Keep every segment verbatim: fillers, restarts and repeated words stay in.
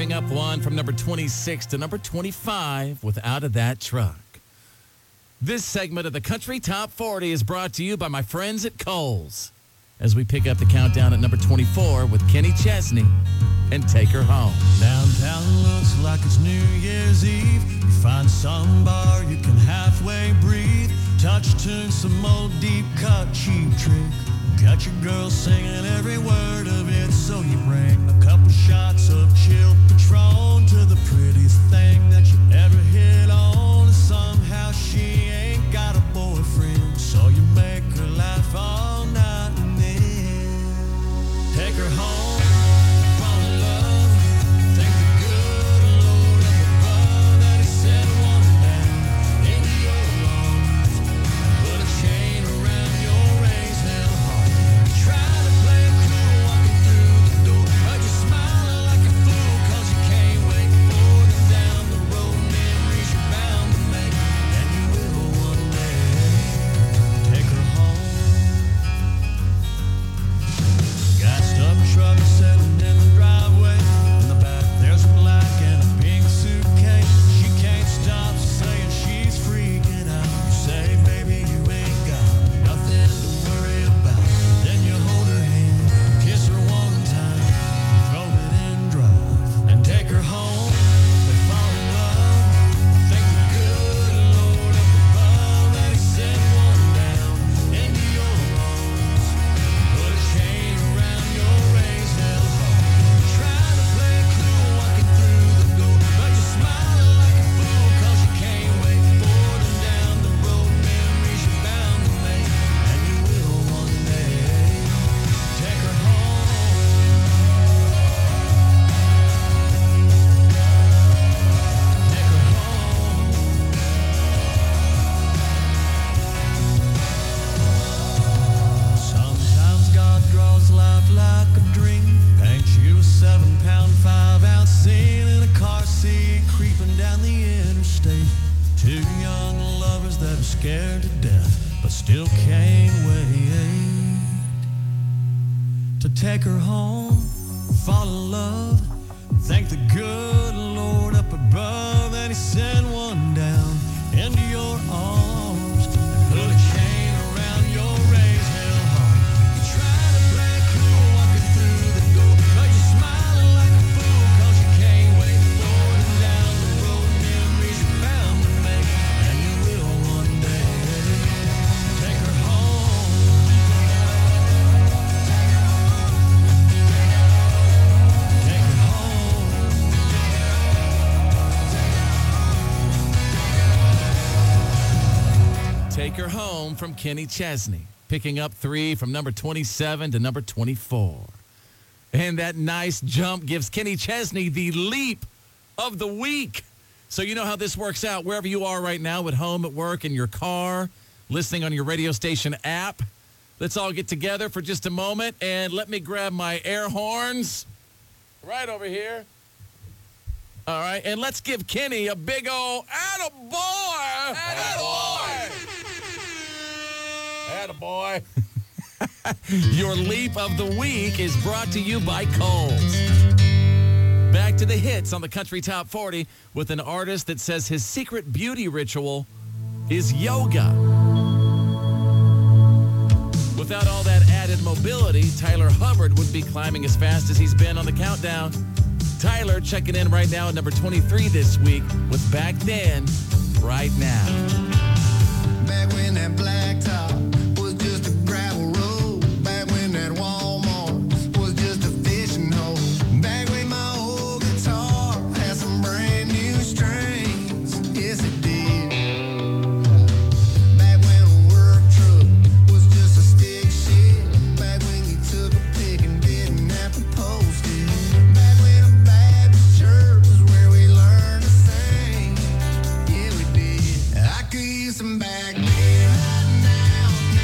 moving up one from number twenty-six to number twenty-five with Out of That Truck. This segment of the Country Top forty is brought to you by my friends at Kohl's, as we pick up the countdown at number twenty-four with Kenny Chesney and Take Her Home. Downtown looks like it's New Year's Eve. You find some bar you can halfway breathe. Touch tune, some old deep cut cheap trick. Got your girl singing every word of it, so you bring a couple shots of chilled Patron to the prettiest thing that you ever hit on. Somehow she ain't got a boyfriend, so you make her laugh all night and then take her home, fall in love, thank the good Lord up above that he sent one down into your arms, put a chain around your raised hell heart. Try to play it cool walking through the door, but you're smiling like a fool cause you can't wait for them down the road. Memories you're bound to make, and you will one day. Take her home. Got stuck truck sitting in the driveway. In the back there's a black and a pink suitcase. She can't stop saying she's freaking out. You say, baby, you ain't got nothing to worry about. Then you hold her hand, kiss her one time, throw it in drive, and take her home. They fall in love, thank the good Lord up above that he sent one down into your arms, put a chain around your raised hell heart. Try to play it cool walking through the door, but you're smiling like a fool cause you can't wait for them down the road. Memories you're bound to make, and you will one day. Take her home. Take her home. Sometimes God draws life like a dream. Paints you a seven pound, five ounce scene in a car seat, creeping down the interstate. Two young lovers that are scared to death, but still can't wait to take her home, fall in love, thank the good Lord up above that he sent one down into your arms, put a chain around your raised hell heart. You try to play it cool walking through the door, but you're smiling like a fool cause you can't wait for them down the road. Memories you're bound to make, and you will one day. Take her home. Take her home. Take Her Home from Kenny Chesney, picking up three from number twenty-seven to number twenty-four. And that nice jump gives Kenny Chesney the leap of the week. So you know how this works out wherever you are right now, at home, at work, in your car, listening on your radio station app. Let's all get together for just a moment, and let me grab my air horns right over here. All right, and let's give Kenny a big old attaboy. Attaboy. Attaboy. Your leap of the week is brought to you by Kohl's. Back to the hits on the Country Top forty with an artist that says his secret beauty ritual is yoga. Without all that added mobility, Tyler Hubbard wouldn't be climbing as fast as he's been on the countdown. Tyler checking in right now at number twenty-three this week with Back Then, Right Now. Back when that blacktop was just a gravel road. Back when that Walmart was just a fishing hole. Back when my old guitar had some brand new strings. Yes, it did. Back when a work truck was just a stick shift. Back when you took a pic and didn't have to post it. Back when a Baptist church was where we learned to sing. Yeah, we did. I could use some back then, right now.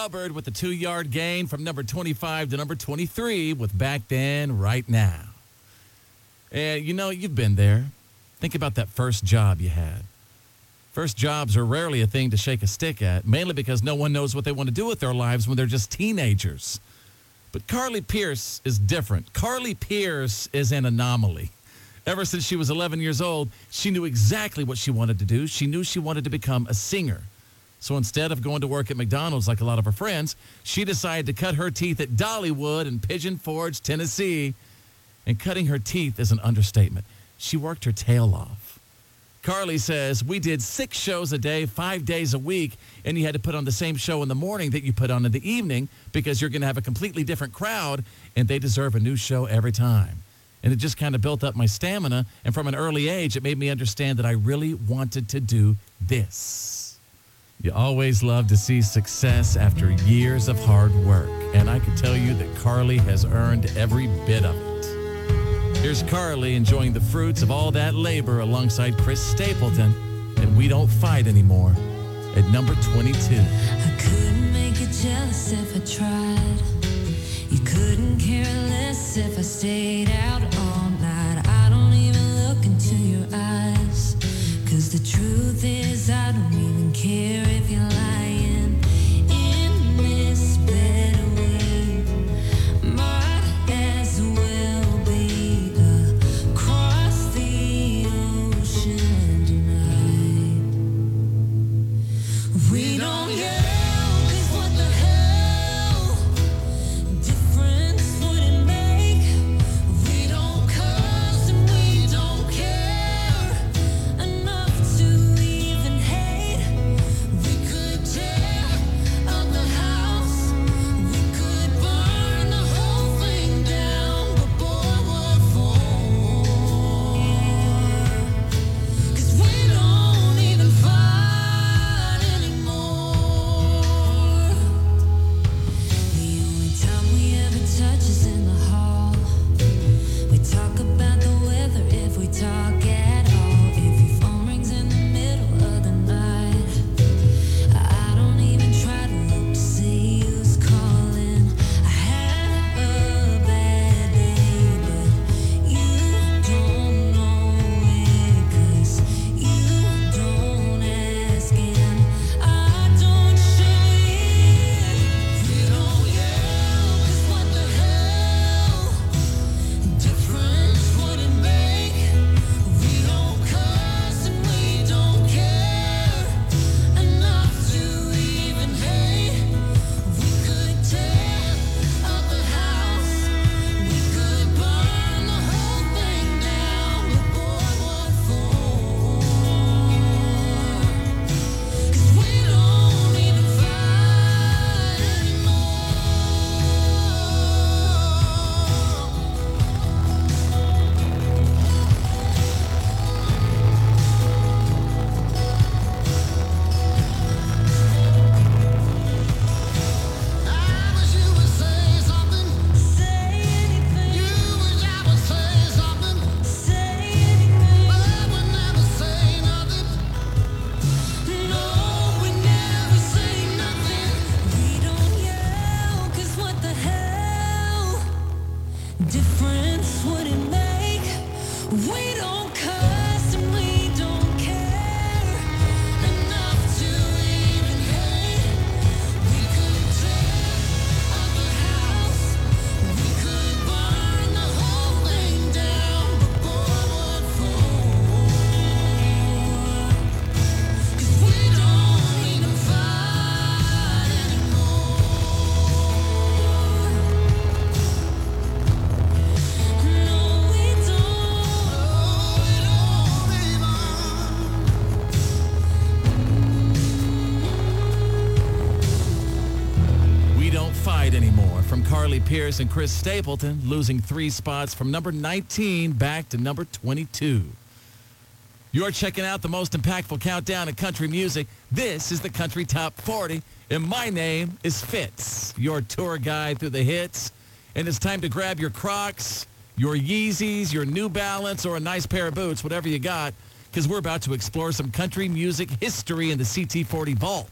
Hubbard with the two-yard gain from number twenty-five to number twenty-three with Back Then, Right Now. And, you know, you've been there. Think about that first job you had. First jobs are rarely a thing to shake a stick at, mainly because no one knows what they want to do with their lives when they're just teenagers. But Carly Pierce is different. Carly Pierce is an anomaly. Ever since she was eleven years old, she knew exactly what she wanted to do. She knew she wanted to become a singer. So instead of going to work at McDonald's like a lot of her friends, she decided to cut her teeth at Dollywood in Pigeon Forge, Tennessee. And cutting her teeth is an understatement. She worked her tail off. Carly says, we did six shows a day, five days a week, and you had to put on the same show in the morning that you put on in the evening because you're going to have a completely different crowd, and they deserve a new show every time. And it just kind of built up my stamina, and from an early age, it made me understand that I really wanted to do this. You always love to see success after years of hard work, and I can tell you that Carly has earned every bit of it. Here's Carly enjoying the fruits of all that labor alongside Chris Stapleton, and We Don't Fight Anymore at number twenty-two. I couldn't make you jealous if I tried. You couldn't care less if I stayed out all night. I don't even look into your eyes, 'cause the truth is I don't even care if you're lying. In this better way, might as well be across the ocean tonight. We don't yell, 'cause what the hell difference would it make? We don't cuss and we don't care enough to even hate. We could tear up the house, we could burn the whole thing down, but boy, what for? 'Cause we don't even fight anymore. The only time we ever touch is in the hall. We talk about the weather if we talk at all. If your phone rings in the middle of the night, I don't even try to look to see who's calling. I had a bad day, but you don't know it, 'cause you don't ask and I don't show it. We don't yell, 'cause what the hell difference would it make? We don't cuss and we don't care enough to even hate. We could tear up the house, we could burn the whole thing down, but boy, what for? 'Cause we don't even fight anymore. I wish you would say something. Say anything. You wish I would say something. Say anything. But we never say nothing. No, we never say nothing. We don't yell, 'cause what the hell difference would it make? We don't cuss and we don't care enough to even hate. We could tear up the house, we could burn the whole thing down, but boy, what for? 'Cause we don't even fight anymore. No, we don't. No, we don't even. We Don't Fight Anymore from Carly Pierce and Chris Stapleton, losing three spots from number nineteen back to number twenty-two. You're checking out the most impactful countdown in country music. This is the Country Top forty, and my name is Fitz, your tour guide through the hits. And it's time to grab your Crocs, your Yeezys, your New Balance, or a nice pair of boots, whatever you got, because we're about to explore some country music history in the C T forty vault.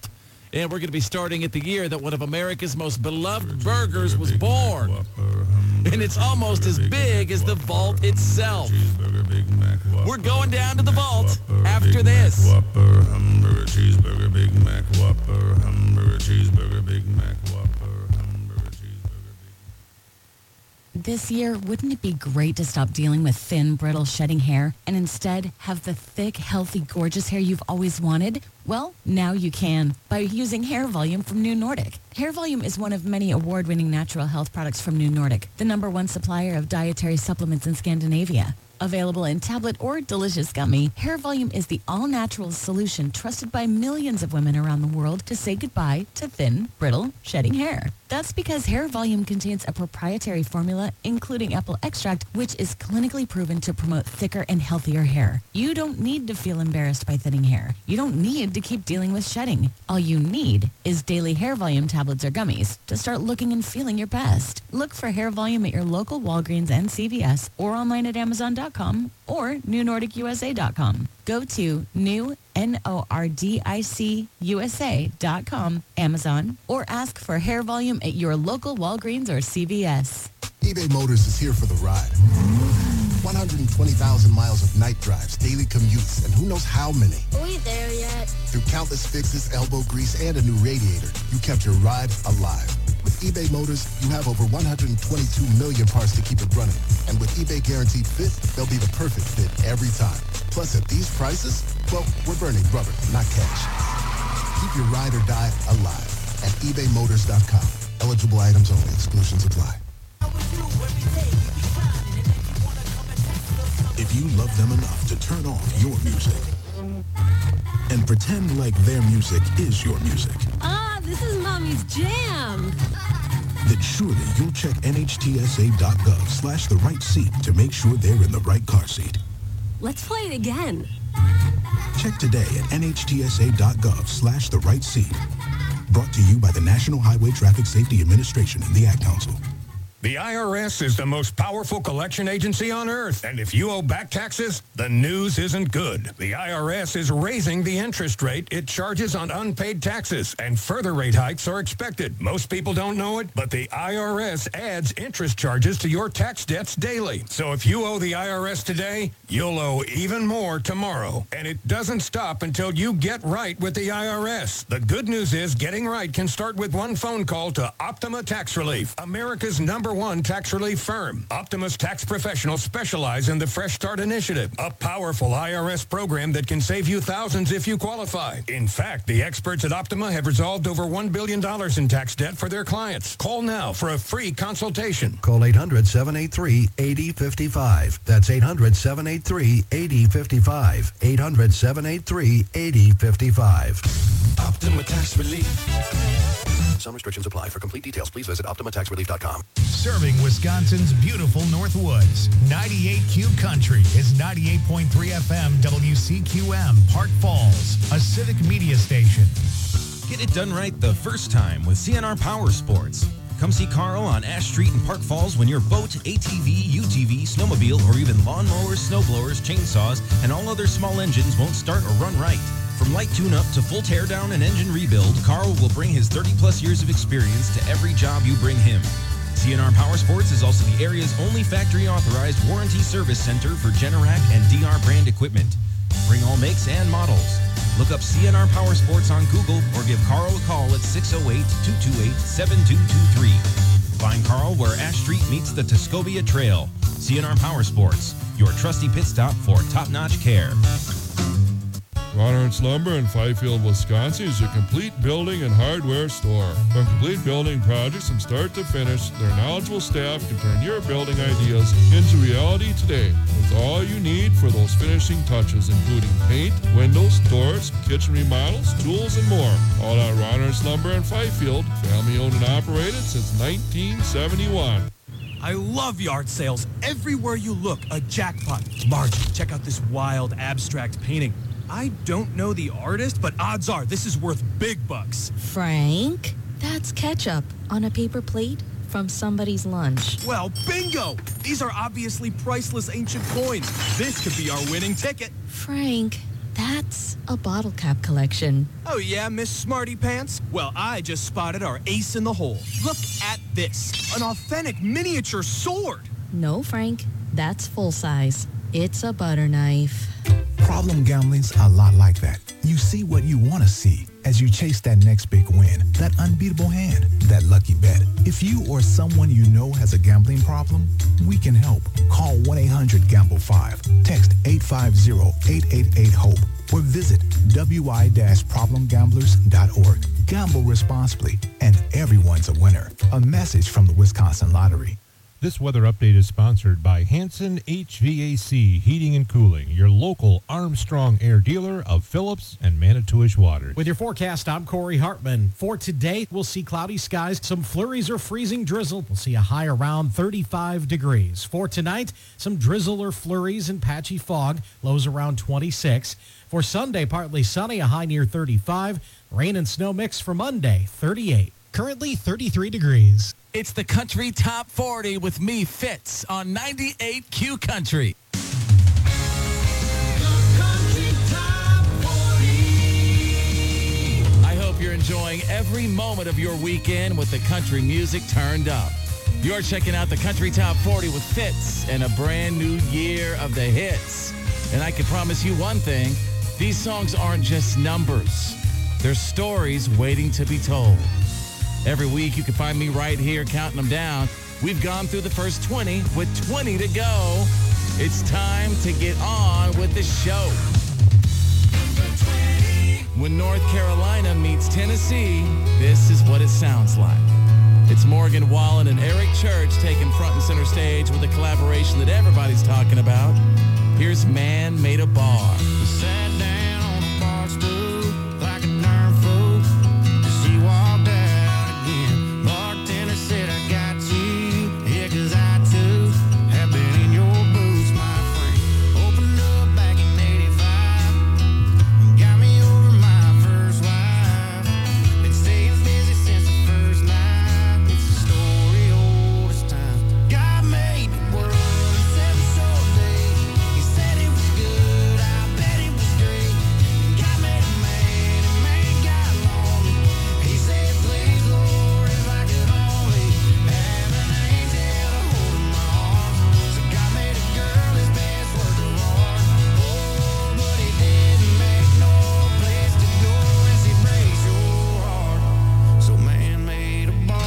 And we're going to be starting at the year that one of America's most beloved burgers was born. And it's almost as big as the vault itself. We're going down to the vault after this. Whopper, hamburger, cheeseburger, Big Mac, Whopper, hamburger, cheeseburger, Big Mac, Whopper, hamburger, cheeseburger, Big This year, wouldn't it be great to stop dealing with thin, brittle, shedding hair and instead have the thick, healthy, gorgeous hair you've always wanted? Well, now you can by using Hair Volume from New Nordic. Hair Volume is one of many award-winning natural health products from New Nordic, the number one supplier of dietary supplements in Scandinavia. Available in tablet or delicious gummy, Hair Volume is the all-natural solution trusted by millions of women around the world to say goodbye to thin, brittle, shedding hair. That's because Hair Volume contains a proprietary formula, including apple extract, which is clinically proven to promote thicker and healthier hair. You don't need to feel embarrassed by thinning hair. You don't need to keep dealing with shedding. All you need is daily Hair Volume tablets or gummies to start looking and feeling your best. Look for Hair Volume at your local Walgreens and C V S or online at Amazon dot com or New Nordic U S A dot com. Go to new, N O R D I C U S A dot com, Amazon, or ask for Hair Volume at your local Walgreens or C V S. eBay Motors is here for the ride. one hundred twenty thousand miles of night drives, daily commutes, and who knows how many. Are we there yet? Through countless fixes, elbow grease, and a new radiator, you kept your ride alive. With eBay Motors, you have over one hundred twenty-two million parts to keep it running. And with eBay Guaranteed Fit, they'll be the perfect fit every time. Plus, at these prices, well, we're burning rubber, not cash. Keep your ride or die alive at ebay motors dot com. Eligible items only. Exclusions apply. If you love them enough to turn off your music and pretend like their music is your music, Ah, this is Mommy's jam. then surely you'll check N H T S A dot gov slash the right seat to make sure they're in the right car seat. Let's play it again. Check today at N H T S A dot gov slash the right seat. Brought to you by the National Highway Traffic Safety Administration and the Ad Council. The I R S is the most powerful collection agency on earth, and if you owe back taxes, the news isn't good. The I R S is raising the interest rate it charges on unpaid taxes, and further rate hikes are expected. Most people don't know it, but the I R S adds interest charges to your tax debts daily. So if you owe the I R S today, you'll owe even more tomorrow. And it doesn't stop until you get right with the I R S. The good news is getting right can start with one phone call to Optima Tax Relief, America's number one tax relief firm. Optima's tax professionals specialize in the Fresh Start Initiative, a powerful I R S program that can save you thousands if you qualify. In fact, the experts at Optima have resolved over one billion dollars in tax debt for their clients. Call now for a free consultation. Call eight hundred, seven eight three, eight zero five five. That's eight hundred, seven eight three, eight zero five five. eight hundred, seven eight three, eight zero five five. Optima Tax Relief. Some restrictions apply. For complete details, please visit optima tax relief dot com. Serving Wisconsin's beautiful North Woods, ninety-eight Q Country is ninety-eight point three F M W C Q M, Park Falls, a civic media station. Get it done right the first time with C N R Power Sports. Come see Carl on Ash Street in Park Falls when your boat, A T V, U T V, snowmobile, or even lawnmowers, snowblowers, chainsaws, and all other small engines won't start or run right. From light tune-up to full teardown and engine rebuild, Carl will bring his thirty-plus years of experience to every job you bring him. C N R Power Sports is also the area's only factory-authorized warranty service center for Generac and D R brand equipment. Bring all makes and models. Look up C N R Power Sports on Google or give Carl a call at six oh eight, two two eight, seven two two three. Find Carl where Ash Street meets the Tuscobia Trail. C N R Power Sports, your trusty pit stop for top-notch care. Ron Lumber in Fifield, Wisconsin is your complete building and hardware store. From complete building projects from start to finish, their knowledgeable staff can turn your building ideas into reality today with all you need for those finishing touches, including paint, windows, doors, kitchen remodels, tools, and more. All at Ron Lumber in Fifield, family owned and operated since nineteen seventy-one. I love yard sales. Everywhere you look, a jackpot. Margie, check out this wild abstract painting. I don't know the artist, but odds are this is worth big bucks. Frank, that's ketchup on a paper plate from somebody's lunch. Well, bingo! These are obviously priceless ancient coins. This could be our winning ticket. Frank, That's a bottle cap collection. Oh yeah, Miss Smarty Pants? Well, I just spotted our ace in the hole. Look at this. An authentic miniature sword. No, Frank. That's full size. It's a butter knife. Problem gambling's a lot like that. You see what you want to see as you chase that next big win, that unbeatable hand, that lucky bet. If you or someone you know has a gambling problem, we can help. Call one eight hundred gamble five, text eight five zero, eight eight eight, HOPE, or visit w i dash problem gamblers dot org. Gamble responsibly, and everyone's a winner. A message from the Wisconsin Lottery. This weather update is sponsored by Hanson H V A C Heating and Cooling, your local Armstrong Air dealer of Phillips and Manitowish Waters. With your forecast, I'm Corey Hartman. For today, we'll see cloudy skies, some flurries or freezing drizzle. We'll see a high around thirty-five degrees. For tonight, some drizzle or flurries and patchy fog, lows around twenty-six. For Sunday, partly sunny, a high near thirty-five. Rain and snow mix for Monday, thirty-eight. Currently thirty-three degrees. It's the Country Top forty with me, Fitz, on ninety-eight Q Country. I hope you're enjoying every moment of your weekend with the country music turned up. You're checking out the Country Top forty with Fitz and a brand new year of the hits. And I can promise you one thing, these songs aren't just numbers. They're stories waiting to be told. Every week, you can find me right here counting them down. We've gone through the first twenty with twenty to go. It's time to get on with the show. When North Carolina meets Tennessee, this is what it sounds like. It's Morgan Wallen and Eric Church taking front and center stage with a collaboration that everybody's talking about. Here's Man Made a Bar. Sat down on a bar stool like a darn fool. She walked out again. Bartender said, I got you. Yeah, 'cause I too have been in your boots, my friend. Opened up back in eighty-five. Got me over my first wife. Been staying busy since the first night. It's a story old as time. God made the world in seven short days. He said it was good. I bet it was great. God made a man, and man got lonely. He said, please, Lord, if I could only have an angel to hold in my arms. So God made a girl his best work of art. Oh, but he didn't make no place to go and she breaks your heart. So man made a bar.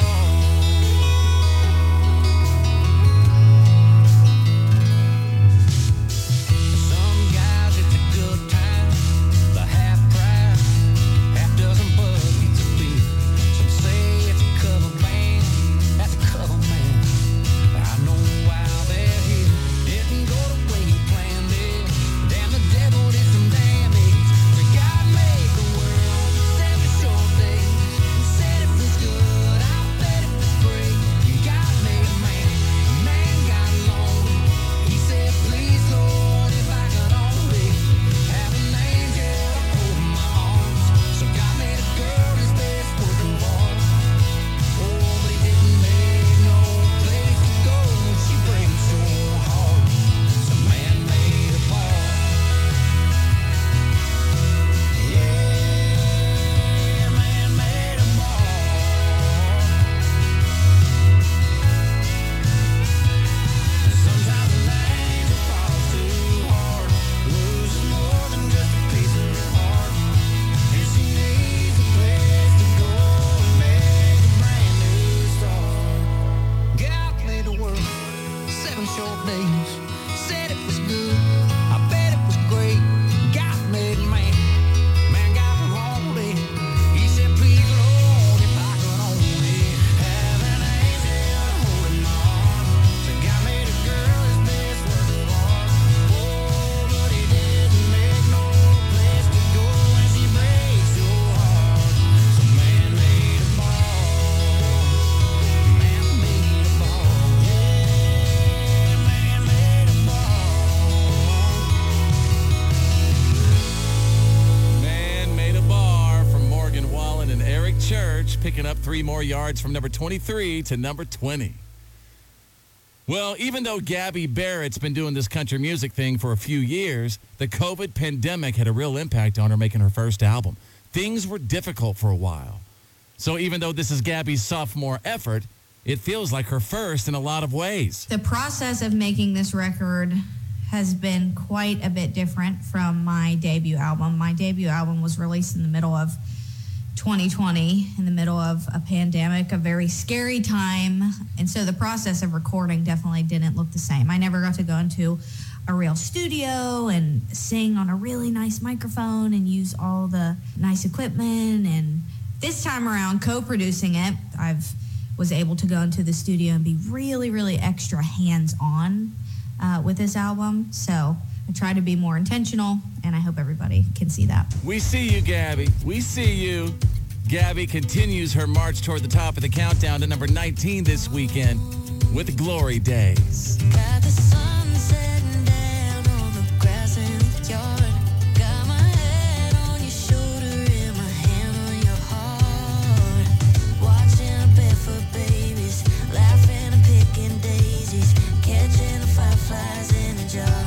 Some guys it's a good time, the half price, half dozen buckets of beer. Some say it's a cover band, that's a cover man. I know why they're here, didn't go the way you planned it. Damn, the devil did some damage. But God made the world in seven short days. Said it was good, I bet it was great. God made a man, man got lonely. He said, please, Lord, if I could only have an angel to hold in my arms. So God made a girl his best work of art. Oh, but he didn't make no place to go when she breaks your heart. So man made a bar. Yeah, man made a bar. Sometimes an angel falls too hard, loses more than just a piece of her heart, and she needs a place to go and make a brand new start. God made the world seven short days. Said it was good, I bet it was great. God made man, man got lonely. He said, please, Lord, if I could only have an angel to hold in my arms. So God made a girl his best work of art. Oh, but he didn't make no place to go when she breaks your heart. So man made a bar. Man made a bar. Yeah, man made a bar. Man Made a Bar from Morgan Wallen and Eric Church, picking up three more yards from number twenty-three to number twenty. Well, even though Gabby Barrett's been doing this country music thing for a few years, the COVID pandemic had a real impact on her making her first album. Things were difficult for a while. So even though this is Gabby's sophomore effort, it feels like her first in a lot of ways. The process of making this record has been quite a bit different from my debut album. My debut album was released in the middle of twenty twenty, in the middle of a pandemic, a very scary time. And so the process of recording definitely didn't look the same. I never got to go into a real studio and sing on a really nice microphone and use all the nice equipment. And this time around, co-producing it, I've was able to go into the studio and be really, really extra hands-on uh, with this album. So I try to be more intentional, and I hope everybody can see that. We see you, Gabby. We see you. Gabby continues her march toward the top of the countdown to number nineteen this weekend with Glory Days. Got the sun setting down on the grass in the yard. Got my head on your shoulder and my hand on your heart. Watching barefoot babies, laughing and picking daisies, catching the fireflies in a jar.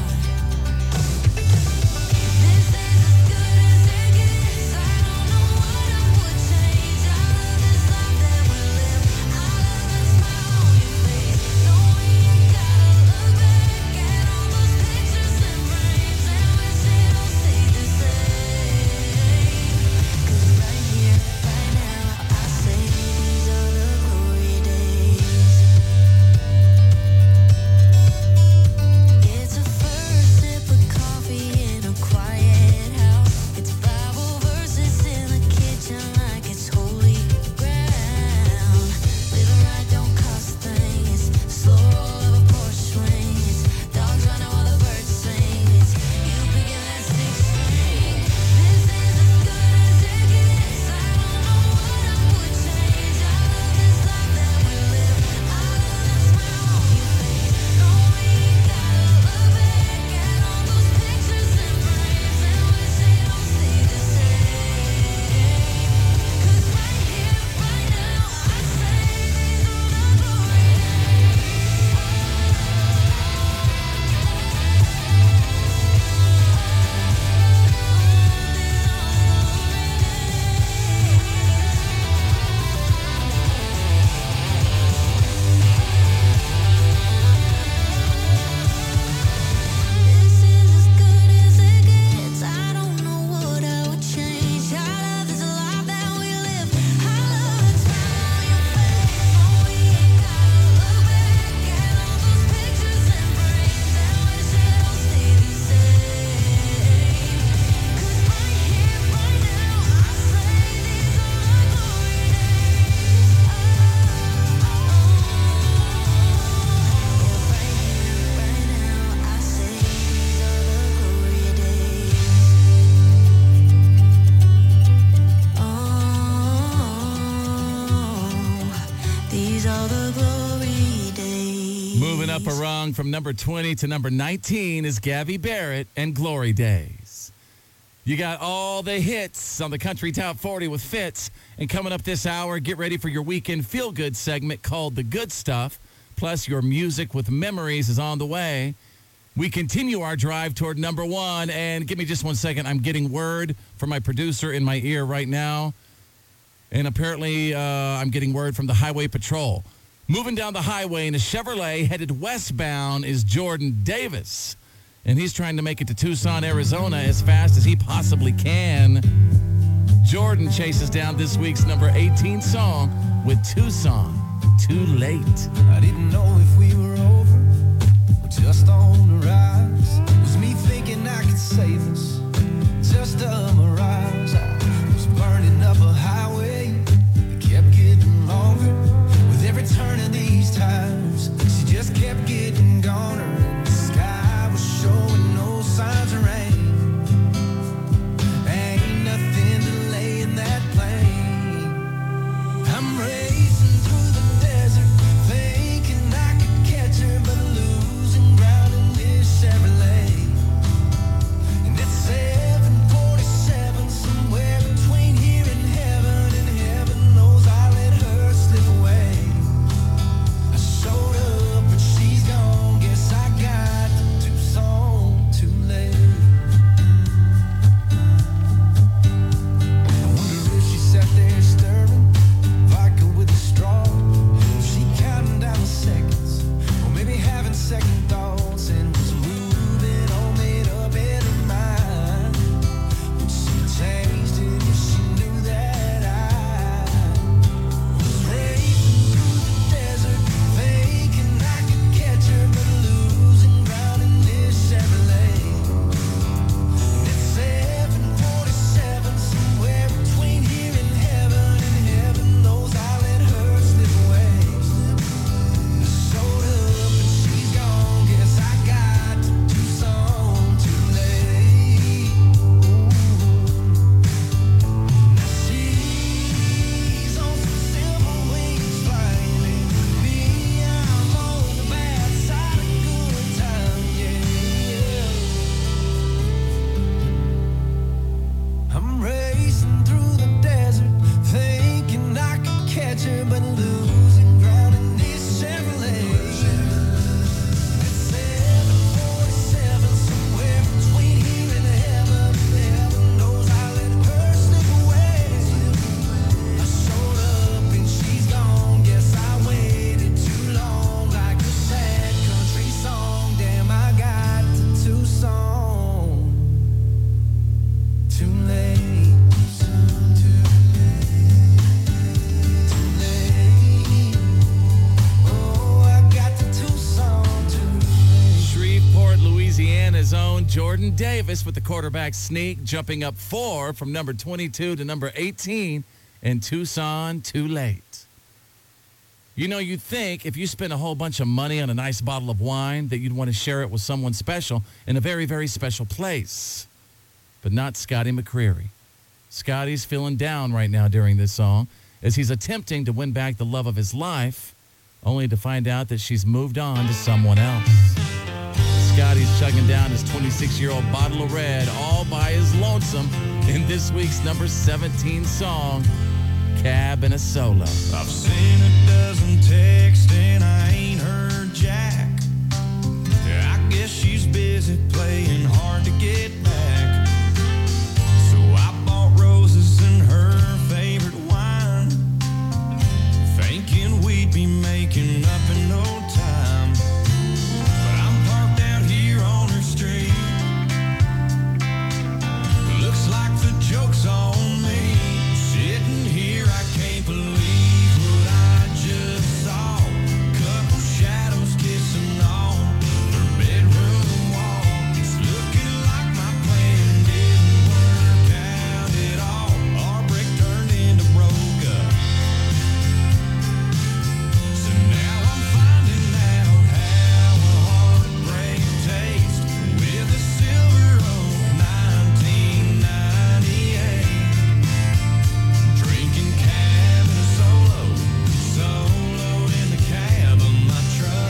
Up a rung from number twenty to number nineteen is Gabby Barrett and Glory Days. You got all the hits on the Country Top forty with Fitz. And coming up this hour, get ready for your weekend feel-good segment called The Good Stuff. Plus, your music with memories is on the way. We continue our drive toward number one. And give me just one second. I'm getting word from my producer in my ear right now. And apparently, uh, I'm getting word from the Highway Patrol. Moving down the highway in a Chevrolet headed westbound is Jordan Davis. And he's trying to make it to Tucson, Arizona as fast as he possibly can. Jordan chases down this week's number eighteen song with Tucson, Too Late. I didn't know if we were over or just on the rise. Was me thinking I could save us, just a mirage. I was burning up a highway that kept getting longer. With every turn of these times, she just kept getting goner. And the sky was showing no signs of rain. Ain't nothing delaying that plane. I'm racing through the desert, thinking I could catch her, but losing ground in this Chevrolet. And it's seven forty-seven, somewhere between here and heaven. adventure, but losing ground in this Chevrolet. It's seven forty-seven, somewhere between here and heaven. Heaven knows I let her slip away. I showed up and she's gone. Guess I waited too long, like a sad country song. Damn, I got to Tucson too late. Shreveport, Louisiana's own Jordan Davis with the quarterback sneak, jumping up four from number twenty-two to number eighteen in Tucson, too late. You know, you'd think if you spent a whole bunch of money on a nice bottle of wine that you'd want to share it with someone special in a very, very special place. But not Scotty McCreery. Scotty's feeling down right now during this song as he's attempting to win back the love of his life, only to find out that she's moved on to someone else. Scotty's chugging down his twenty-six-year-old bottle of red all by his lonesome in this week's number seventeen song, Cab and a Solo. I've seen a dozen texts and I ain't heard Jack. I guess she's busy playing hard to get back. So I bought roses and her favorite wine, thinking we'd be making up in no time. But I'm parked out here on her street. Looks like the joke's on me. Sitting here, I can't believe what I just saw. Couple shadows kissing on her bedroom wall. It's looking like my plan didn't work out at all. Our break turned into broke up. So now I'm finding out how a heartbreak tastes with a silver oak nineteen ninety-eight. Drinking cab and a solo, soloed in the cab of my truck.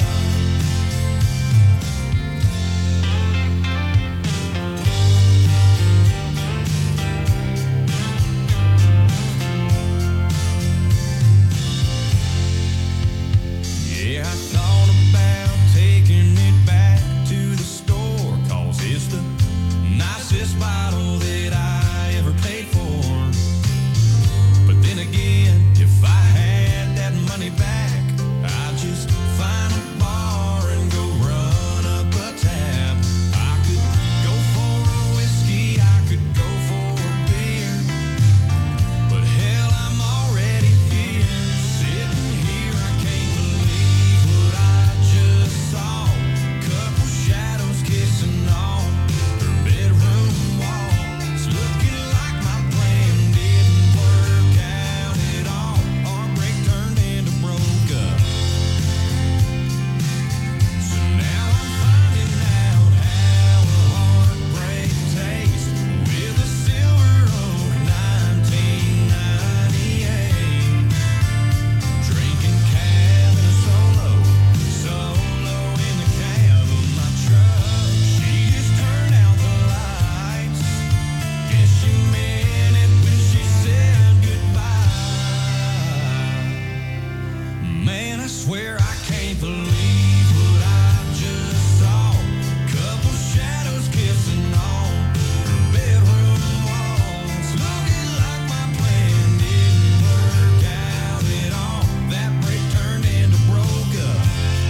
Yeah, I thought about taking it back to the store, 'cause it's the nicest bottle that I ever paid for. But then again, if I had that money back, I'd just find a bar and go run up a tab. I could go for a whiskey, I could go for a beer. But hell, I'm already here. Sitting here, I can't believe what I just saw. Couple shadows kissing on her bedroom wall. It's looking like my plan didn't work out at all. Our break turned into broke up. So now I'm finding out how a heartbreak tastes with a silver oak nineteen ninety-eight. Drinking cab and a solo, solo in the cab of my truck. She just turned out the lights. Guess she meant it when she said goodbye. Man, I swear I can't believe what I just saw. Couple shadows kissing on her bedroom walls. Looking like my plan didn't work out at all. That break turned into broke up.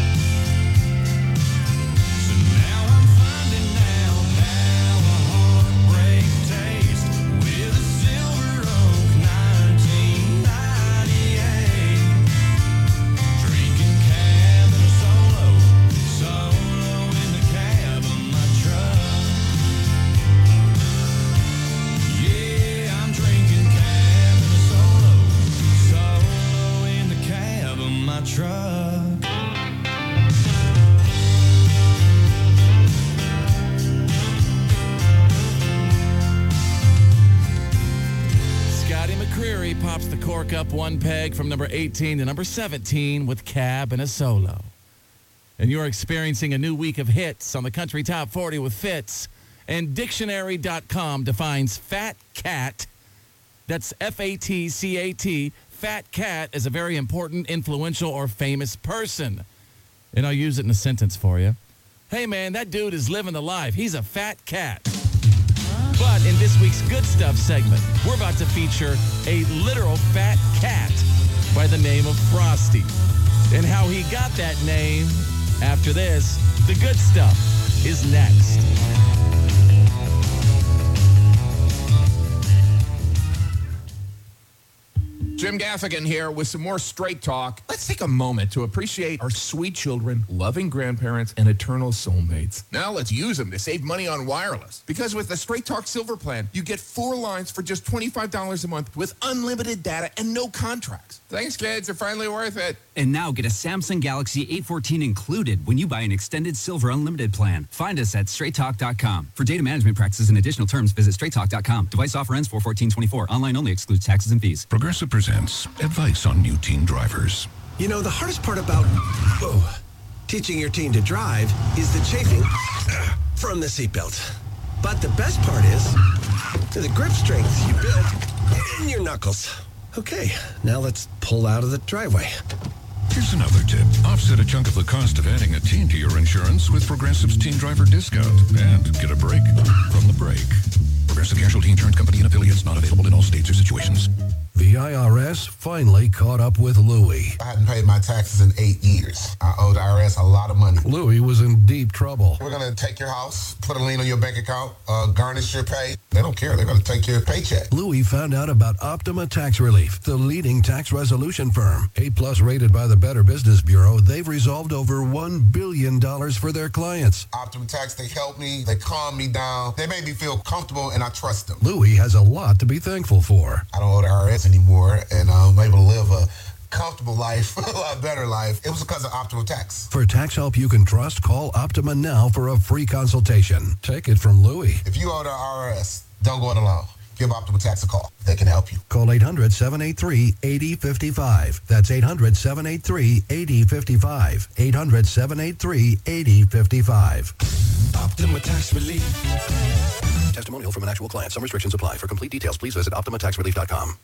So now I'm finding out how a heartbreak tastes with a silver oak nineteen ninety-eight. Drinking cab and a solo, solo in the cab of my truck. Yeah, I'm drinking cab and a solo, solo in the cab of my truck. Scotty McCreery pops the cork up one peg from number eighteen to number seventeen with Cab and a Solo. And you're experiencing a new week of hits on the Country Top forty with Fitz. And dictionary dot com defines fat cat, that's F A T C A T, fat cat as a very important, influential, or famous person. And I'll use it in a sentence for you. Hey, man, that dude is living the life. He's a fat cat. But in this week's Good Stuff segment, we're about to feature a literal fat cat by the name of Frosty. And how he got that name after this. The Good Stuff is next. Jim Gaffigan here with some more Straight Talk. Let's take a moment to appreciate our sweet children, loving grandparents, and eternal soulmates. Now let's use them to save money on wireless. Because with the Straight Talk Silver Plan, you get four lines for just twenty-five dollars a month with unlimited data and no contracts. Thanks, kids. They're finally worth it. And now get a Samsung Galaxy A fourteen included when you buy an extended Silver Unlimited plan. Find us at straight talk dot com. For data management practices and additional terms, visit straight talk dot com. Device offer ends four fourteen twenty-four. Online only, excludes taxes and fees. Progressive presents advice on new teen drivers. You know, the hardest part about whoa, teaching your teen to drive is the chafing from the seatbelt. But the best part is the grip strength you build in your knuckles. Okay, now let's pull out of the driveway. Here's another tip. Offset a chunk of the cost of adding a teen to your insurance with Progressive's Teen Driver Discount and get a break from the break. Progressive Casualty Insurance Company and affiliates, not available in all states or situations. The I R S finally caught up with Louie. I hadn't paid my taxes in eight years. I owed the I R S a lot of money. Louie was in deep trouble. We're going to take your house, put a lien on your bank account, uh, garnish your pay. They don't care. They're going to take your paycheck. Louie found out about Optima Tax Relief, the leading tax resolution firm. A-plus rated by the Better Business Bureau, they've resolved over one billion dollars for their clients. Optima Tax, they helped me. They calmed me down. They made me feel comfortable, and I trust them. Louie has a lot to be thankful for. I don't owe the I R S anymore, and I'm able to live a comfortable life, a lot better life. It was because of Optima Tax. For tax help you can trust, call Optima now for a free consultation. Take it from Louie. If you owe the I R S, don't go it alone. Give Optima Tax a call. They can help you. Call eight hundred, seven eight three, eight zero five five. That's eight hundred, seven eight three, eight zero five five. eight hundred, seven eight three, eight zero five five. Optima Tax Relief. Testimonial from an actual client. Some restrictions apply. For complete details, please visit optima tax relief dot com.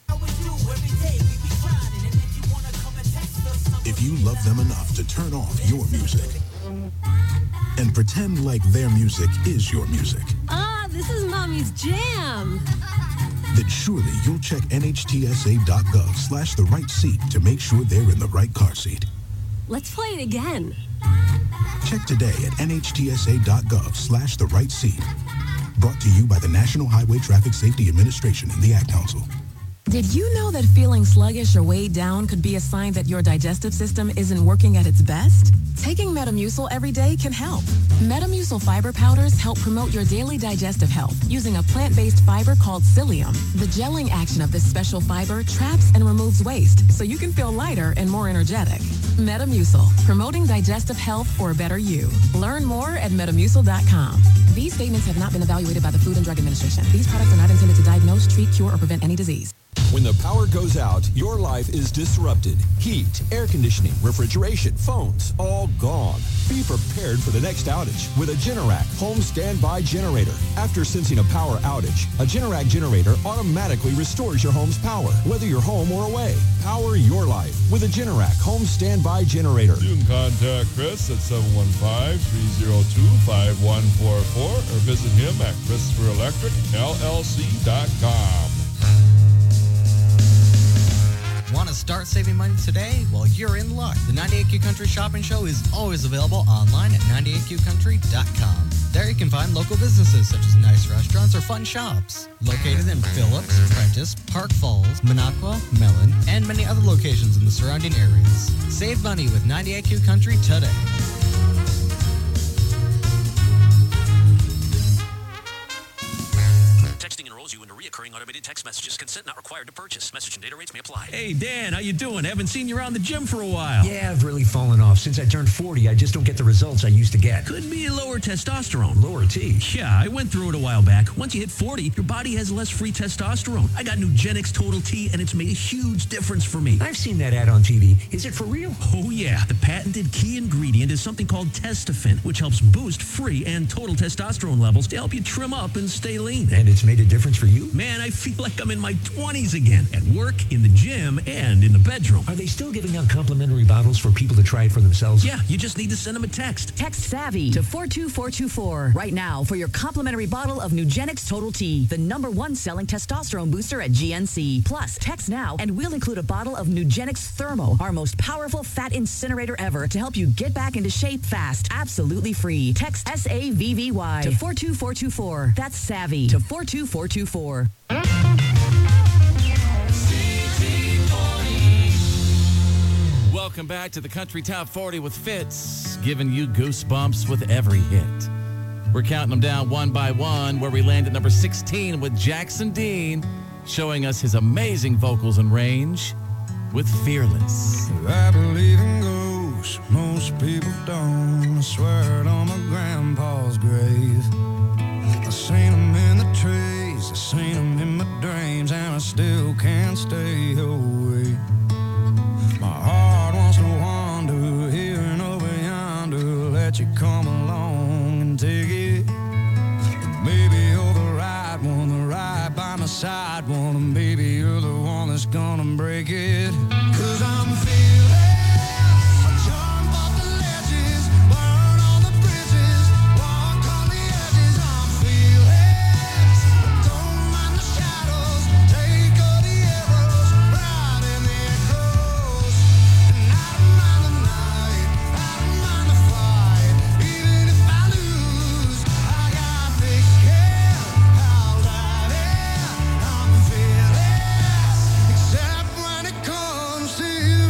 If you love them enough to turn off your music and pretend like their music is your music, Ah, this is Mommy's Jam. then surely you'll check N H T S A dot gov slash the right seat to make sure they're in the right car seat. Let's play it again. Check today at N H T S A dot gov slash the right seat. Brought to you by the National Highway Traffic Safety Administration and the Ad Council. Did you know that feeling sluggish or weighed down could be a sign that your digestive system isn't working at its best? Taking Metamucil every day can help. Metamucil fiber powders help promote your daily digestive health using a plant-based fiber called psyllium. The gelling action of this special fiber traps and removes waste so you can feel lighter and more energetic. Metamucil, promoting digestive health for a better you. Learn more at metamucil dot com. These statements have not been evaluated by the Food and Drug Administration. These products are not intended to diagnose, treat, cure, or prevent any disease. When the power goes out, your life is disrupted. Heat, air conditioning, refrigeration, phones, all gone. Be prepared for the next outage with a Generac home standby generator. After sensing a power outage, a Generac generator automatically restores your home's power, whether you're home or away. Power your life with a Generac home standby generator. You can contact Chris at seven one five, three zero two, five one four four or visit him at Christopher Electric L L C dot com. Want to start saving money today? Well, you're in luck. The ninety-eight Q Country Shopping Show is always available online at ninety-eight q country dot com. There you can find local businesses such as nice restaurants or fun shops. Located in Phillips, Prentice, Park Falls, Minocqua, Mellon, and many other locations in the surrounding areas. Save money with ninety-eight Q Country today. Texting enrolls you into reoccurring automated text messages. Consent not required to purchase. Message and data rates may apply. Hey, Dan, how you doing? Haven't seen you around the gym for a while. Yeah, I've really fallen off. Since I turned forty, I just don't get the results I used to get. Could be lower testosterone. Lower T? Yeah, I went through it a while back. Once you hit forty, your body has less free testosterone. I got Nugenix Total T, and it's made a huge difference for me. I've seen that ad on T V. Is it for real? Oh, yeah. The patented key ingredient is something called Testofen, which helps boost free and total testosterone levels to help you trim up and stay lean. And it's made a a difference for you? Man, I feel like I'm in my twenties again. At work, in the gym, and in the bedroom. Are they still giving out complimentary bottles for people to try it for themselves? Yeah, you just need to send them a text. Text SAVVY to four two four two four right now for your complimentary bottle of Nugenix Total T, the number one selling testosterone booster at G N C. Plus, text now and we'll include a bottle of Nugenix Thermo, our most powerful fat incinerator ever, to help you get back into shape fast. Absolutely free. Text S A V V Y to four two four two four. That's SAVVY to four two four two four. Welcome back to the Country Top forty with Fitz, giving you goosebumps with every hit. We're counting them down one by one, where we land at number sixteen with Jackson Dean, showing us his amazing vocals and range with Fearless. I believe in ghosts, most people don't. I swear it on my grandpa's grave. I seen them in the trees, I seen them in my dreams, and I still can't stay away. My heart wants to wander here and over yonder, let you come along and take it. Maybe you're the right one, the right by my side one, and maybe you're the one that's gonna break it. Cause I'm feeling jump off the ledges, burn on the bridges, walk on the edges. I'm feeling, don't mind the shadows, take all the arrows, ride in the echoes. And I don't mind the night, I don't mind the fight, even if I lose, I got thick skin, I'll dive in. I'm fearless, except when it comes to you.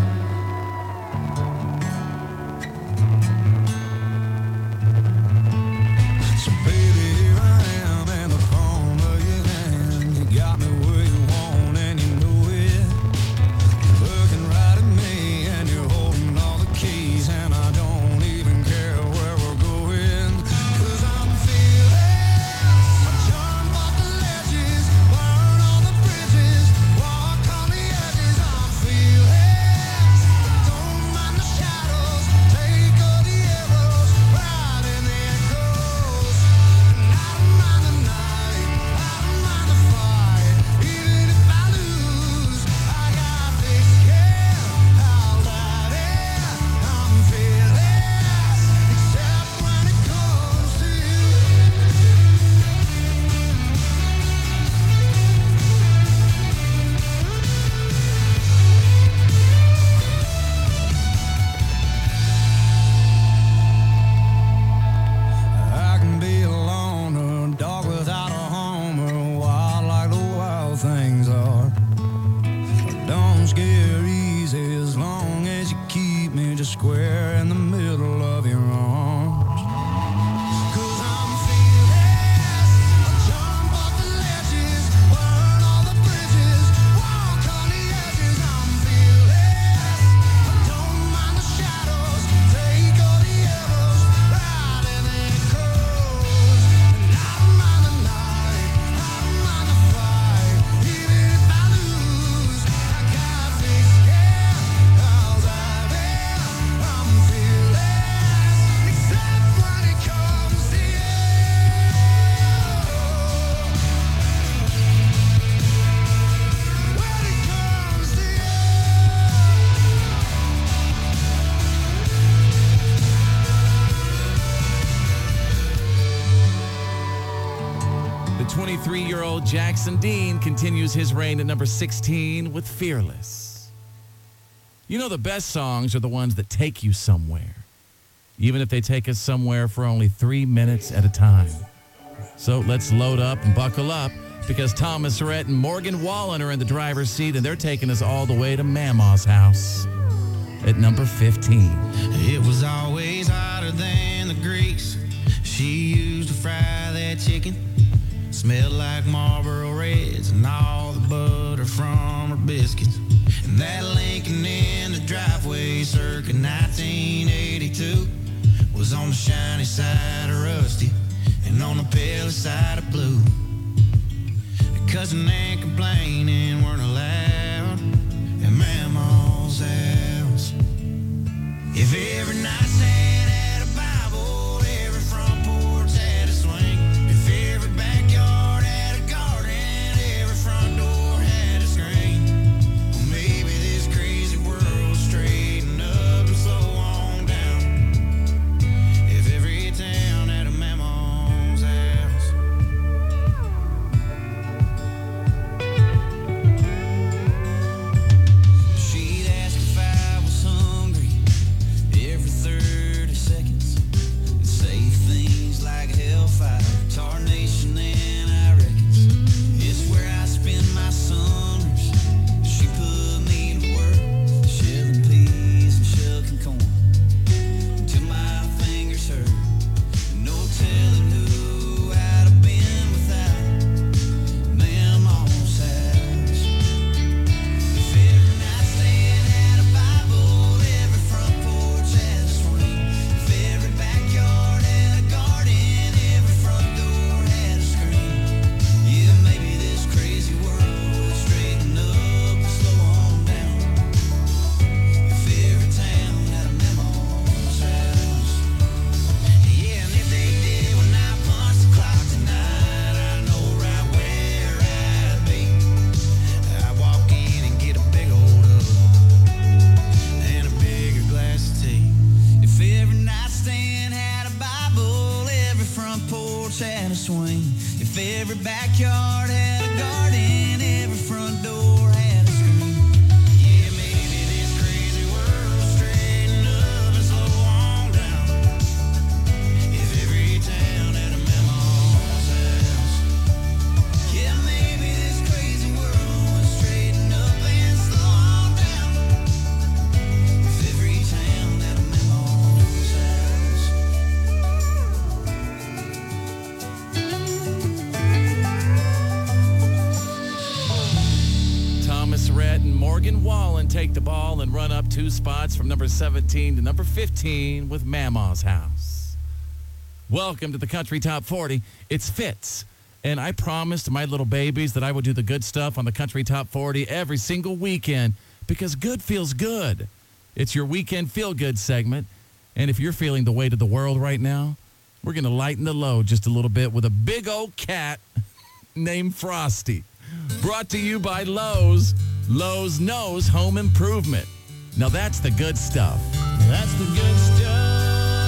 So baby, here I am in the palm of your hand. You got me where you want and you know it. You're looking right at me and you're holding all the keys, and I don't even care where we're going. Cause I'm feeling, I jump off the ledges, burn on the bridges, walk on the edges. I'm feeling, don't mind the shadows, take all the arrows, ride in the echoes. And I don't mind the night, I don't mind the fight, even if I lose, I got thick skin, I'll dive in. I'm fearless, except when it comes to you. I can be a loner, dog without a home, or wild like the wild things are. Don't scare easy as long as you keep me just square in the middle of your arms. Cause I'm fearless, I jump off the ledges, burn all the bridges, walk on the edges. I'm fearless, I don't mind the shadows, take all the arrows, ride in the echoes. And I don't mind the night, I don't mind the fight, even if I lose, I got thick skin, I'll dive in. I'm fearless, except when it comes to you. When it comes to you. The twenty-three-year-old Jackson Dean continues his reign at number sixteen with Fearless. You know, the best songs are the ones that take you somewhere, even if they take us somewhere for only three minutes at a time. So let's load up and buckle up, because Thomas Rhett and Morgan Wallen are in the driver's seat, and they're taking us all the way to Mama's house at number fifteen. It was always hotter than the grease she used to fry that chicken. Smelled like Marlboro Reds and all the butter from her biscuits. And that Lincoln in the driveway circa nineteen eighty-two was on the shiny side of rusty and on the pale side of blue. Cussing and complaining weren't allowed at Mama's house. If every nightstand had a Bible, every front porch had a swing, if every backyard had a backyard had a garden, every front door had a screen. Yeah, maybe this crazy world straighten up and slow on down. If every town had a Mama's house. Yeah, maybe this crazy world would straighten up and slow on down. If every town had a Mama's house. Thomas Rhett and Morgan Wallen take the ball and run up two spots from number seventeen to number fifteen with Mama's House. Welcome to the Country Top forty. It's Fitz. And I promised my little babies that I would do the good stuff on the Country Top forty every single weekend because good feels good. It's your weekend feel-good segment. And if you're feeling the weight of the world right now, we're going to lighten the load just a little bit with a big old cat named Frosty. Brought to you by Lowe's. Lowe's knows home improvement. Now that's the good stuff. That's the good stuff.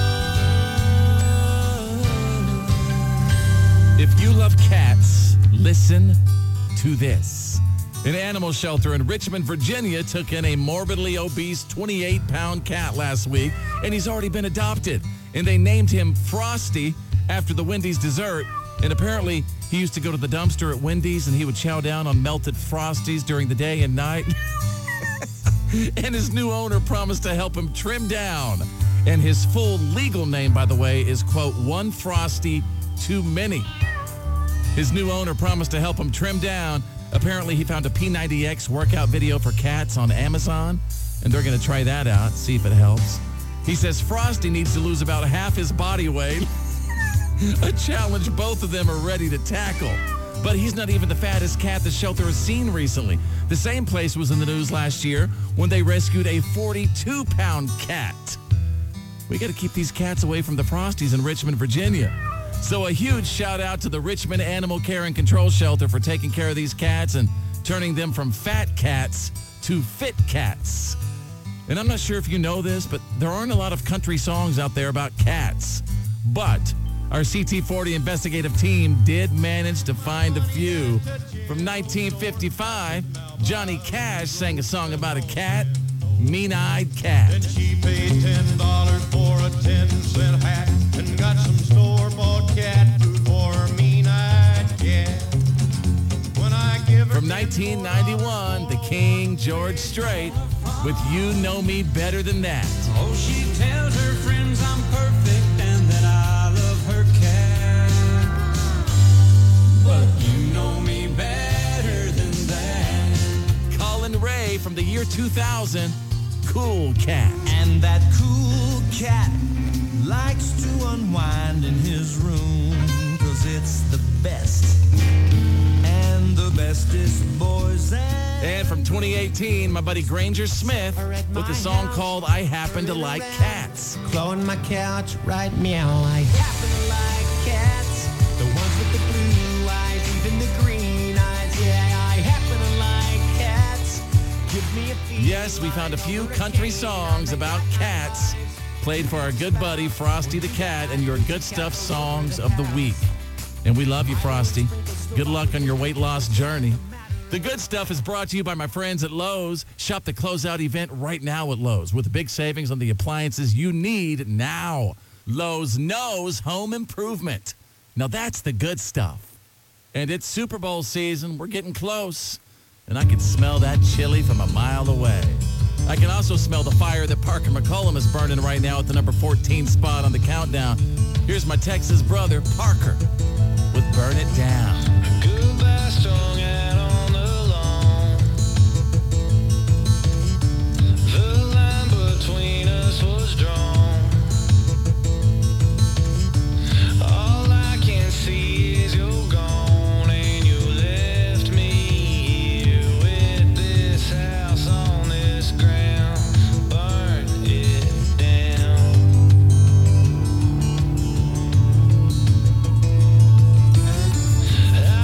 If you love cats, listen to this. An animal shelter in Richmond, Virginia took in a morbidly obese twenty-eight pound cat last week, and he's already been adopted. And they named him Frosty after the Wendy's dessert. And apparently, he used to go to the dumpster at Wendy's, and he would chow down on melted Frosties during the day and night. And his new owner promised to help him trim down. And his full legal name, by the way, is, quote, One Frosty Too Many. His new owner promised to help him trim down. Apparently, he found a P ninety X workout video for cats on Amazon, and they're going to try that out, see if it helps. He says Frosty needs to lose about half his body weight, a challenge both of them are ready to tackle. But he's not even the fattest cat the shelter has seen recently. The same place was in the news last year when they rescued a forty-two pound cat. We got to keep these cats away from the Frosties in Richmond, Virginia. So a huge shout out to the Richmond Animal Care and Control Shelter for taking care of these cats and turning them from fat cats to fit cats. And I'm not sure if you know this, but there aren't a lot of country songs out there about cats. But our C T forty investigative team did manage to find a few. From nineteen fifty-five, Johnny Cash sang a song about a cat, Mean-Eyed Cat. And she paid ten dollars for a ten cent hat and got some store-bought cat food for her mean-eyed cat. When I give her From nineteen ninety-one, the King George Strait with You Know Me Better Than That. Oh, she tells her friends I'm perfect and that I love her cat. But you know me better than that. Colin Ray from the year two thousand, Cool Cat. And that cool cat likes to unwind in his room, 'cause it's the best. And the bestest boys and... And from twenty eighteen, my buddy Granger Smith with a song called I Happen to Like Cats. Clawing my couch, right meow. I happen to like cats. The ones with the blue eyes, even the green eyes. Yeah, I happen to like cats. Give me a feel. Yes, we found a few country songs about cats played for our good buddy Frosty the Cat and your good stuff songs of the week. And we love you, Frosty. Good luck on your weight loss journey. The good stuff is brought to you by my friends at Lowe's. Shop the closeout event right now at Lowe's with big savings on the appliances you need now. Lowe's knows home improvement. Now that's the good stuff. And it's Super Bowl season. We're getting close. And I can smell that chili from a mile away. I can also smell the fire that Parker McCollum is burning right now at the number fourteen spot on the countdown. Here's my Texas brother, Parker, with Burn It Down. Goodbye, strung out on the lawn. The line between us was drawn. All I can see is you're gone, and you left me here with this house on this ground. Burn it down. I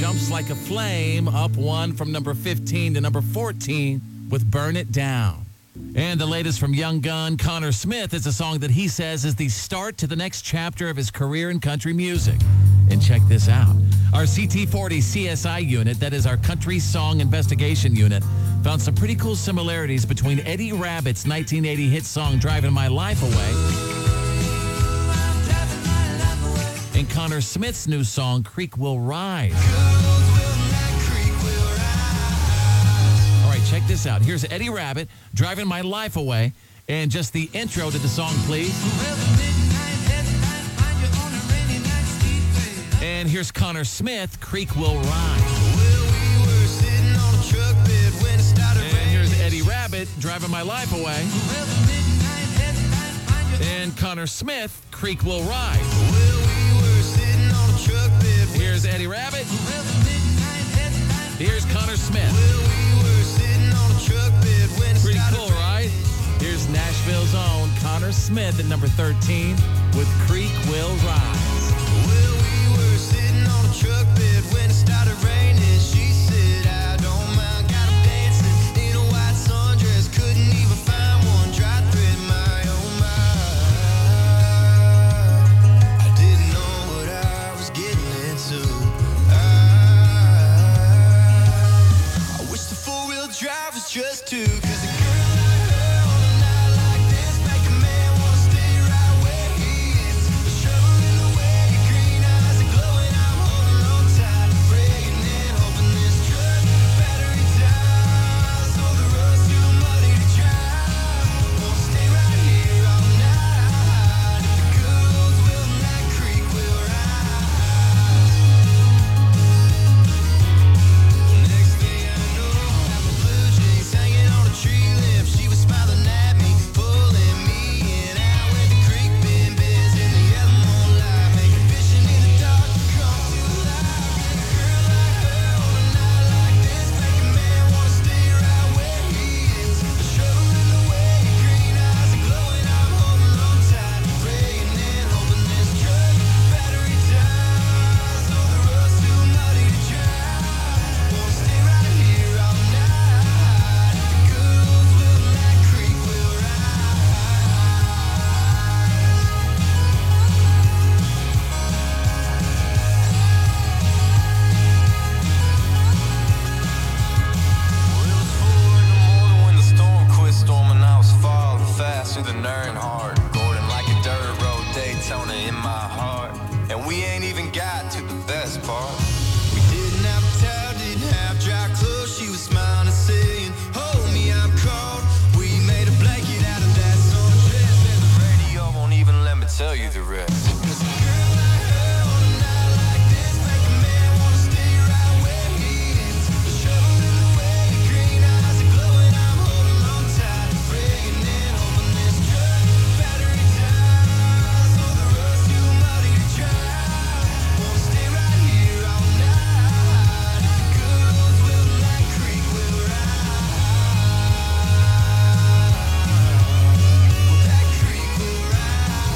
jumps like a flame, up one from number fifteen to number fourteen with Burn It Down. And the latest from Young Gun, Connor Smith, is a song that he says is the start to the next chapter of his career in country music. And check this out. Our C T forty C S I unit, that is our Country Song Investigation Unit, found some pretty cool similarities between Eddie Rabbitt's nineteen eighty hit song Driving My Life Away and Connor Smith's new song Creek Will Rise. All right, check this out. Here's Eddie Rabbitt, Driving My Life Away, and just the intro to the song, please. And here's Connor Smith, Creek Will Rise. And here's Eddie Rabbitt, Driving My Life Away. And Connor Smith, Creek Will Rise. Here's Eddie Rabbitt. Here's Connor Smith. Pretty cool, right? Here's Nashville's own Connor Smith at number thirteen with Creek Will Rise. Well, we were sitting on a truck bed when it started raining. She said, I don't mind, got him dancing in a white sundress. Couldn't even find one dry thread in my own mind. I didn't know what I was getting into. I, I wish the four-wheel drive was just two, 'cause a girl like her on a night like this make a man wanna stay right where he is. The trouble in the way your green eyes are glowing, I'm holding on tight, praying and hoping this truck battery dies. So the road's too muddy to drive. Won't stay right here all night. If the girls will, that creek will rise. Next thing I know, I'm a blue jeans hanging on a tree limb. She was smiling at me, pulling me in. Out with the creek bin biz in the yellow moonlight, making vision in the dark come to life. A girl like her on a night like this make a man wanna stay right where he is. The trouble in the way your green eyes are glowing, I'm holding on tight, praying and hoping this truck battery dies. So the road's too muddy to drive. Won't stay right here all night. If the girls will, that creek will rise. Well, it was four in the morning when the storm quit storming. I was falling faster than Earnhardt, Gordon like a dirt road Daytona in my heart. And we ain't even got to the best part. We didn't have a towel, didn't have dry clothes. She was smiling, saying, hold me, I'm cold. We made a blanket out of that sundress, and the radio won't even let me tell you the rest. 'Cause a girl like her on a night like this make a man wanna stay right where he is. The trouble in the way your green eyes are glowing, I'm holding on tight, praying and hoping this truck battery dies. So the road's too muddy to drive. Won't stay right here all night. If the girls will, that creek will rise. Well, that creek will rise.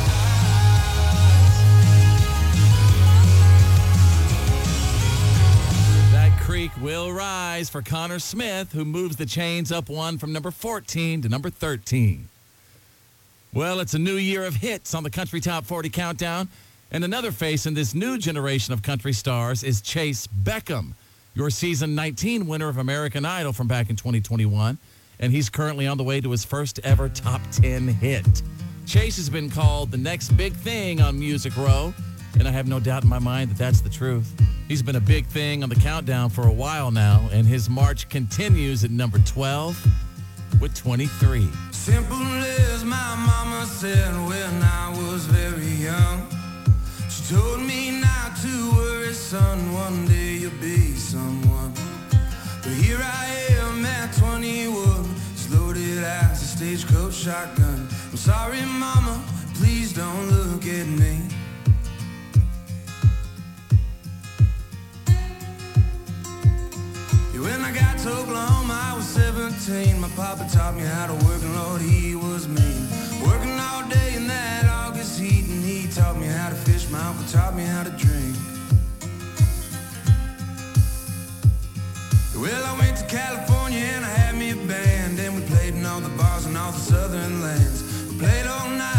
That Creek Will Rise for Connor Smith, who moves the chains up one from number fourteen to number thirteen. Well, it's a new year of hits on the Country Top forty Countdown. And another face in this new generation of country stars is Chase Beckham, your season nineteen winner of American Idol from back in twenty twenty-one. And he's currently on the way to his first ever top ten hit. Chase has been called the next big thing on Music Row, and I have no doubt in my mind that that's the truth. He's been a big thing on the countdown for a while now, and his march continues at number twelve with twenty-three. Simple as my mama said when I was very young. She told me not to worry, son, one day you'll be someone. But here I am at twenty-one, as loaded as a stagecoach shotgun. I'm sorry, mama, please don't look at me. When I got to Oklahoma, I was seventeen. My papa taught me how to work, and Lord, he was mean. Working all day in that August heat, and he taught me how to fish. My uncle taught me how to drink. California and I had me a band, and we played in all the bars and all the southern lands. We played all night